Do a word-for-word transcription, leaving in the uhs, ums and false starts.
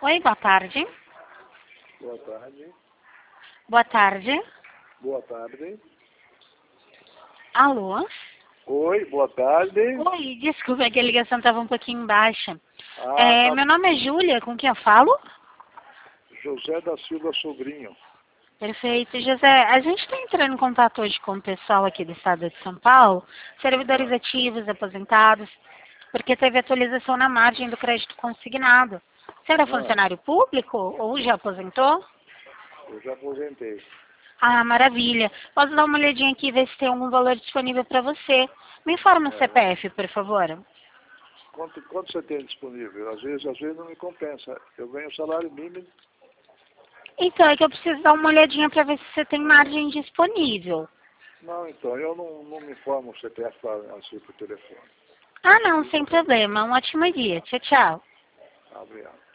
Oi, boa tarde. Boa tarde. Boa tarde. Boa tarde. Alô? Oi, boa tarde. Oi, desculpa, é que a ligação estava um pouquinho baixa. Ah, É, tá. meu nome é Júlia, com quem eu falo? José da Silva Sobrinho. Perfeito, José. A gente está entrando em contato hoje com o pessoal aqui do estado de São Paulo, servidores Ah, ativos, aposentados, porque teve atualização na margem do crédito consignado. Você era ah, funcionário público ou já aposentou? eu já aposentei. Ah, maravilha. Posso dar uma olhadinha aqui e ver se tem algum valor disponível para você. Me informa o É. C P F, por favor. Quanto, quanto você tem disponível? Às vezes, às vezes não me compensa. Eu ganho salário mínimo. Então, é que eu preciso dar uma olhadinha para ver se você tem margem disponível. Não, então, eu não, não me informo o C P F assim por telefone. Ah, não, sem problema. Um ótimo dia. Tchau, tchau. Obrigado.